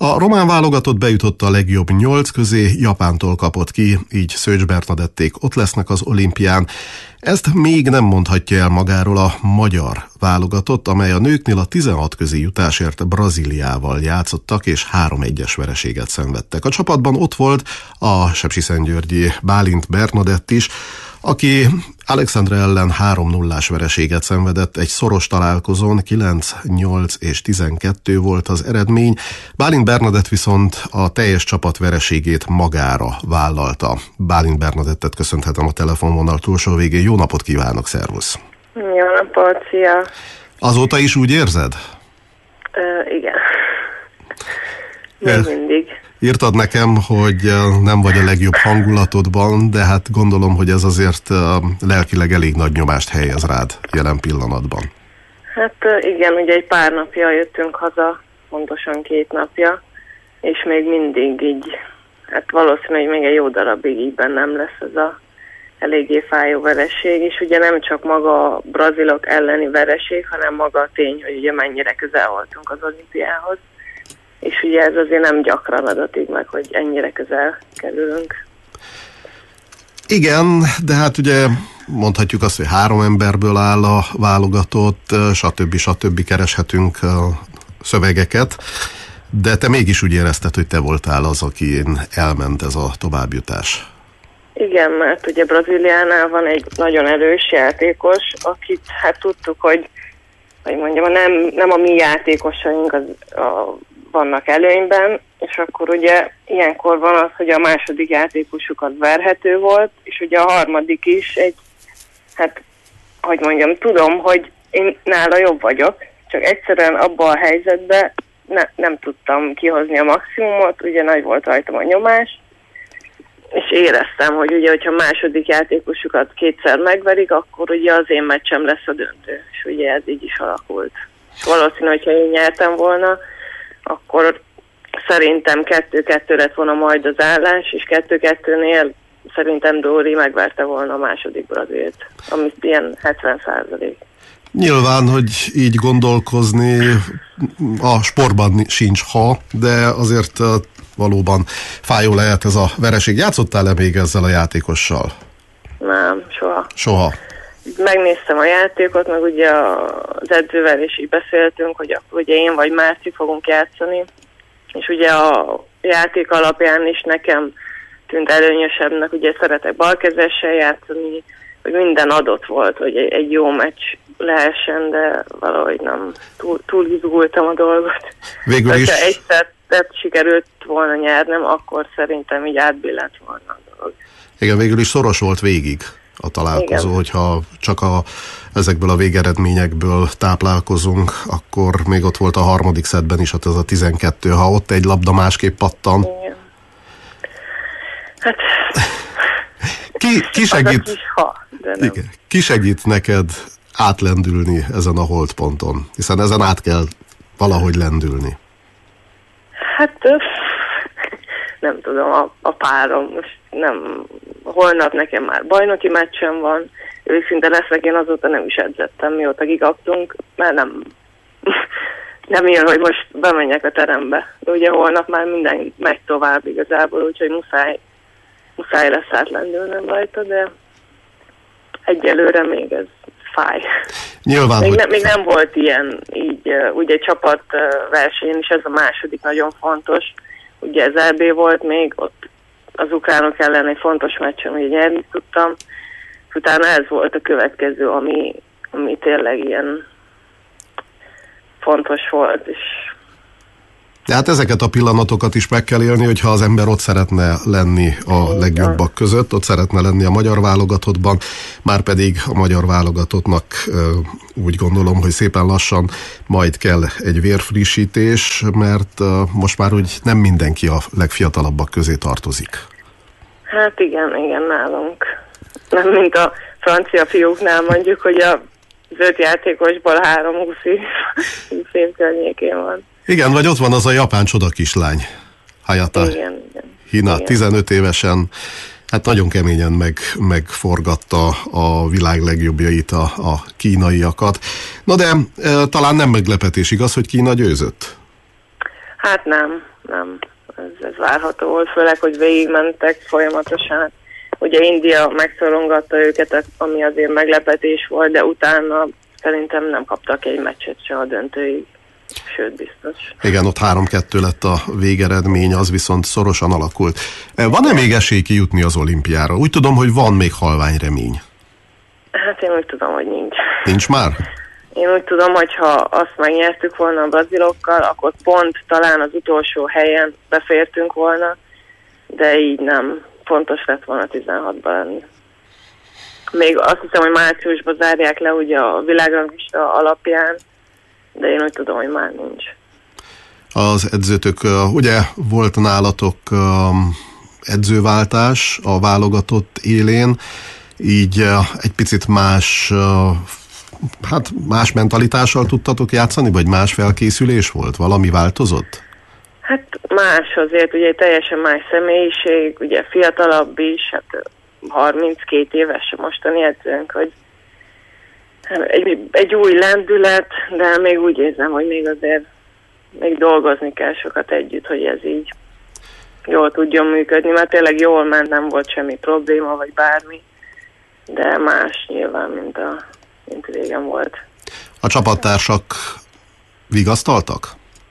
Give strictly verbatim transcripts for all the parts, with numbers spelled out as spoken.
A román válogatott bejutott a legjobb nyolc közé, Japántól kapott ki, így Szőcs Bernadették ott lesznek az olimpián. Ezt még nem mondhatja el magáról a magyar válogatott, amely a nőknél a tizenhat közé jutásért Brazíliával játszottak, és három egyes vereséget szenvedtek. A csapatban ott volt a sepsiszentgyörgyi Bálint Bernadett is, aki Alexandra ellen három nullás vereséget szenvedett egy szoros találkozón, kilenc nyolc és tizenkettő volt az eredmény. Bálint Bernadett viszont a teljes csapat vereségét magára vállalta. Bálint Bernadettet köszönhetem a telefonvonal túlsó végén. Jó napot kívánok, szervusz! Jó napot, szia! Azóta is úgy érzed? Uh, igen. Még mindig. Írtad nekem, hogy nem vagy a legjobb hangulatodban, de hát gondolom, hogy ez azért lelkileg elég nagy nyomást helyez rád jelen pillanatban. Hát igen, ugye egy pár napja jöttünk haza, pontosan két napja, és még mindig így, hát valószínű, hogy még egy jó darabig így bennem lesz ez a eléggé fájó vereség, és ugye nem csak maga a brazilok elleni vereség, hanem maga a tény, hogy ugye mennyire közel voltunk az olimpiához. És ugye ez azért nem gyakran adatik meg, hogy ennyire közel kerülünk. Igen, de hát ugye mondhatjuk azt, hogy három emberből áll a válogatott, stb. stb. Kereshetünk szövegeket, de te mégis úgy érezted, hogy te voltál az, akin elment ez a továbbjutás. Igen, mert ugye Brazíliánál van egy nagyon erős játékos, akit hát tudtuk, hogy, hogy mondjam, nem, nem a mi játékosaink az, a vannak előnyben, és akkor ugye ilyenkor van az, hogy a második játékosuk az verhető volt, és ugye a harmadik is egy, hát, hogy mondjam, tudom, hogy én nála jobb vagyok, csak egyszerűen abban a helyzetben ne, nem tudtam kihozni a maximumot, ugye nagy volt rajtam a nyomás, és éreztem, hogy ugye, hogyha a második játékosukat kétszer megverik, akkor ugye az én meccsem lesz a döntő, és ugye ez így is alakult. Valószínű, hogyha én nyertem volna, akkor szerintem kettő-kettő lett volna majd az állás, és kettő-kettőnél szerintem Dóri megverte volna a második Brazilt, ami ilyen hetven százalék. Nyilván, hogy így gondolkozni a sportban sincs ha, de azért valóban fájó lehet ez a vereség. Játszottál-e még ezzel a játékossal? Nem, soha. Soha. Megnéztem a játékot, meg ugye az edzővel is így beszéltünk, hogy akkor ugye én vagy Márci fogunk játszani, és ugye a játék alapján is nekem tűnt előnyösebbnek, ugye szeretek balkezessel játszani, hogy minden adott volt, hogy egy jó meccs lehessen, de valahogy nem túl, túl izgultam a dolgot. Végül is... Ha egyszer sikerült volna nyernem, akkor szerintem így átbillent volna a dolog. Igen, végül is szoros volt végig a találkozó, igen. Hogyha csak a, ezekből a végeredményekből táplálkozunk, akkor még ott volt a harmadik szettben is, hát ez a tizenkettő, ha ott egy labda másképp pattan. Igen. Hát... Ki, ki segít... Is, ha, de nem. Igen, ki segít neked átlendülni ezen a holdponton? Hiszen ezen át kell valahogy lendülni. Hát nem tudom, a, a párom most nem, holnap nekem már bajnoki meccsem van, őszinte leszek, én azóta nem is edzettem, mióta kikaptunk, mert nem, nem jön, hogy most bemenjek a terembe. De ugye holnap már minden megy tovább igazából, úgyhogy muszáj, muszáj lesz átlendülnem rajta, de egyelőre még ez fáj. Nyilván, még, hogy... ne, még nem volt ilyen, így ugye csapat versenyen is ez a második nagyon fontos. Ugye az é bé volt még, ott az ukránok ellen egy fontos meccsen, ugye nyerni tudtam. Utána ez volt a következő, ami, ami tényleg ilyen fontos volt. És... De hát ezeket a pillanatokat is meg kell élni, hogyha az ember ott szeretne lenni a legjobbak között, ott szeretne lenni a magyar válogatottban, márpedig a magyar válogatottnak úgy gondolom, hogy szépen lassan majd kell egy vérfrissítés, mert most már úgy nem mindenki a legfiatalabbak közé tartozik. Hát igen, igen, nálunk. Nem mint a francia fiúknál mondjuk, hogy a öt játékosból három húsz év környékén van. Igen, vagy ott van az a japán csoda kislány, Hayata igen, igen. Hina, igen. tizenöt évesen, hát nagyon keményen meg, megforgatta a világ legjobbjait, a, a kínaiakat. Na de e, talán nem meglepetés, igaz, hogy Kína győzött? Hát nem, nem, ez, ez várható volt, főleg, hogy végigmentek folyamatosan. Ugye India megszorongatta őket, ami azért meglepetés volt, de utána szerintem nem kaptak egy meccset se a döntőig. Sőt, biztos. Igen, ott három kettő lett a végeredmény, az viszont szorosan alakult. Van-e még esély kijutni az olimpiára? Úgy tudom, hogy van még halvány remény. Hát én úgy tudom, hogy nincs. Nincs már? Én úgy tudom, hogy ha azt megnyertük volna a brazilokkal, akkor pont talán az utolsó helyen befértünk volna, de így nem. Fontos lett volna tizenhatban lenni. Még azt hiszem, hogy márciusban zárják le ugye a világranglista alapján, de én úgy tudom, hogy már nincs. Az edzőtök, ugye volt nálatok edzőváltás a válogatott élén, így egy picit más, hát más mentalitással tudtatok játszani, vagy más felkészülés volt? Valami változott? Hát más azért, ugye teljesen más személyiség, ugye fiatalabb is, hát harminckét éves mostani edzőnk, hogy egy, egy új lendület, de még úgy érzem, hogy még azért még dolgozni kell sokat együtt, hogy ez így jól tudjon működni, mert tényleg jól ment, nem volt semmi probléma, vagy bármi, de más nyilván, mint, a, mint régen volt. A csapattársak vigasztaltak?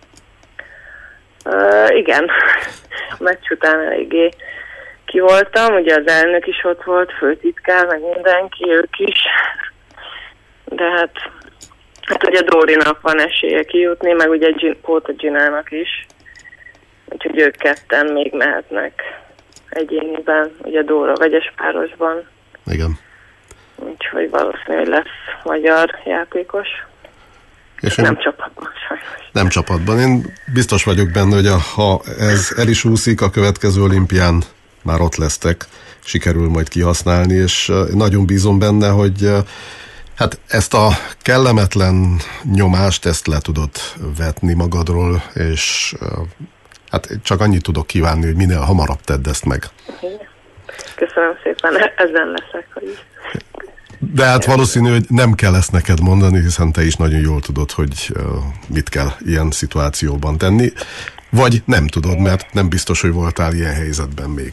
Uh, igen, a meccs után eléggé ki voltam, ugye az elnök is ott volt, főtitkár, meg mindenki, ők is, de hát, hát ugye Dórinak van esélye kijutni, meg ugye Póta Ginának is, úgyhogy ők ketten még mehetnek egyéniben, ugye Dóra vegyes párosban. Igen. Úgyhogy valószínű, hogy lesz magyar játékos. És nem csapatban, sajnos. Nem csapatban. Én biztos vagyok benne, hogy a, ha ez el is úszik, a következő olimpián már ott lesztek, sikerül majd kihasználni, és nagyon bízom benne, hogy hát ezt a kellemetlen nyomást, ezt le tudod vetni magadról, és hát csak annyit tudok kívánni, hogy minél hamarabb tedd ezt meg. Köszönöm szépen, ezen leszek, hogy... De hát valószínű, hogy nem kell ezt neked mondani, hiszen te is nagyon jól tudod, hogy mit kell ilyen szituációban tenni. Vagy nem tudod, mert nem biztos, hogy voltál ilyen helyzetben még.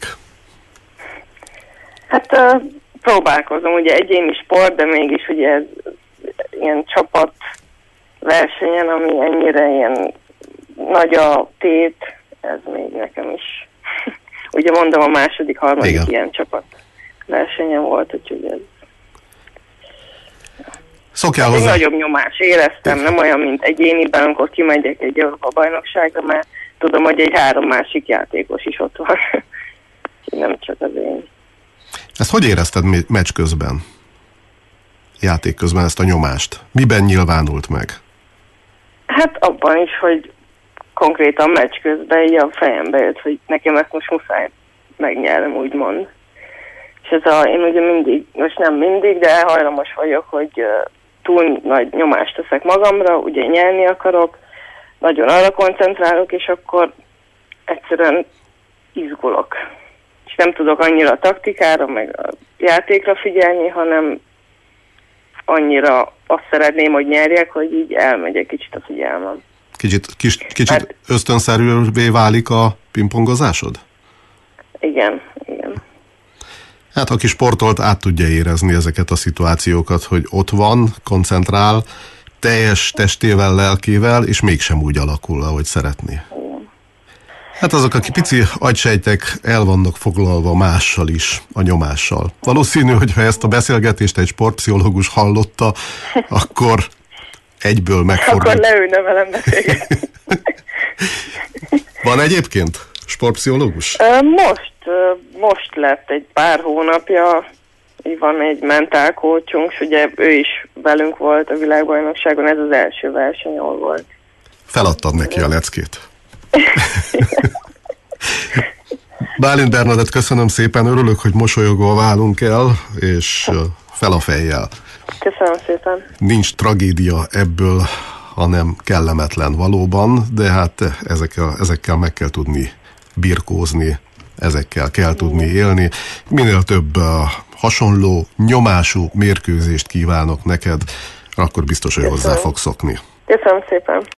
Hát uh, próbálkozom, ugye egyéni sport, de mégis ugye ez ilyen csapat versenyen, ami ennyire ilyen nagy a tét, ez még nekem is. Ugye mondom, a második, harmadik Igen. ilyen csapat versenyen volt, úgyhogy ez Szokjál egy hozzá. nagyobb nyomás éreztem, nem olyan, mint egyéniben, amikor kimegyek egy Európa-bajnokságra, mert tudom, hogy egy három másik játékos is ott van. Nem csak az én. Ezt hogy érezted meccs közben? Játék közben ezt a nyomást? Miben nyilvánult meg? Hát abban is, hogy konkrétan meccs közben így a fejembe jött, hogy nekem ezt most muszáj megnyernem, úgymond. És ez a, én ugye mindig, most nem mindig, de hajlamos vagyok, hogy uh, túl nagy nyomást teszek magamra, ugye nyerni akarok, nagyon arra koncentrálok, és akkor egyszerűen izgulok. És nem tudok annyira a taktikára, meg a játékra figyelni, hanem annyira azt szeretném, hogy nyerjek, hogy így elmegy egy kicsit a figyelmem. Kicsit, kis, kicsit hát, ösztönszerűvé válik a pingpongozásod? Igen, igen. Hát aki sportolt, át tudja érezni ezeket a szituációkat, hogy ott van, koncentrál, teljes testével, lelkével, és mégsem úgy alakul, ahogy szeretné. Igen. Hát azok, akik pici agysejtek el vannak foglalva mással is, a nyomással. Valószínű, hogy ha ezt a beszélgetést egy sportpszichológus hallotta, akkor egyből megfordult. Akkor leülne velem beszélgetni. Van egyébként sportpszichológus? Most, most lett egy pár hónapja, van egy mentál coachunk, és ugye ő is velünk volt a világbajnokságon, ez az első verseny, ahol volt. Feladtad neki a leckét. Bálint Bernadett, köszönöm szépen, örülök, hogy mosolyogva válunk el, és fel a fejjel. Köszönöm szépen. Nincs tragédia ebből, hanem kellemetlen valóban, de hát ezekkel, ezekkel meg kell tudni birkózni, ezekkel kell tudni élni. Minél több uh, hasonló, nyomású mérkőzést kívánok neked, akkor biztos, hogy hozzá fogsz szokni. Köszönöm szépen.